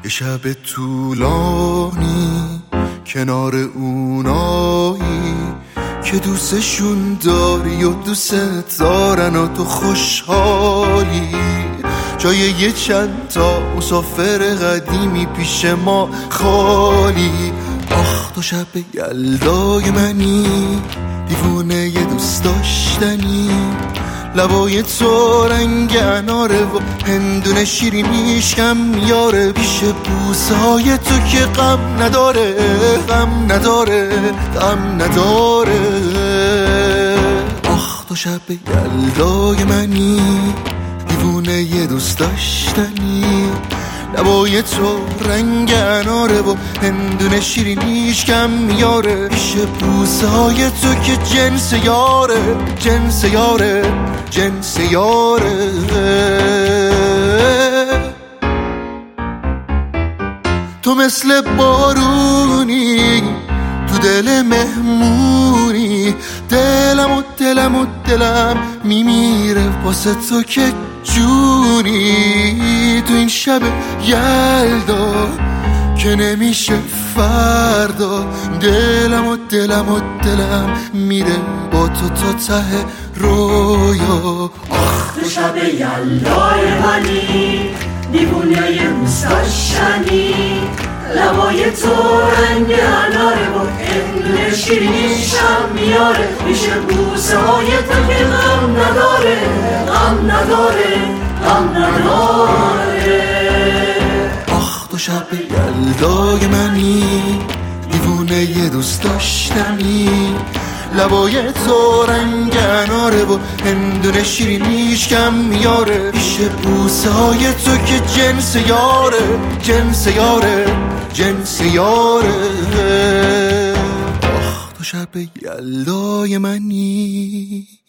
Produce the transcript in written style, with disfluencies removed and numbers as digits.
یه شب طولانی کنار اونایی که دوستشون داری و دوست دارن و تو خوشحالی، جای یه چند تا مسافر قدیمی پیش ما خالی. آخ تو شب یلدای منی، دیوونه یه دوست داشتنی، لبای تو رنگ اناره و هندونه شیرینیش کم میاره، پیش بوسهای تو که غم نداره، غم نداره، غم نداره. آخ تو شب یلدای منی، دیوونه یه دوست داشتنی، لبای تو رنگ اناره و هندونه شیرینیش کم میاره، پیش بوسهای تو که جنس یاره، جنس یاره، جنس یاره. تو مثل بارونی تو دل مهمونی، دلم میمیره واسه تو که جونی. تو این شب یلدا که نمیشه فردا، دلم میره با تو تا ته رویا. آخ تو شب یلدای منی، دیوونه یه دوست داشتنی، لبای تو رنگ اناره و هندونه شیرینیشم میاره، پیش بوسه های تو که غم نداره، غم نداره، غم نداره. آخ تو شب یلدای منی، دیوونه یه دوست داشتنی، لبای تو رنگ اناره و هندونه شیرینیش کم میاره، پیش بوسه های تو که جنس یاره، جنس یاره، جنس یاره. آخ تو شب یلدای منی.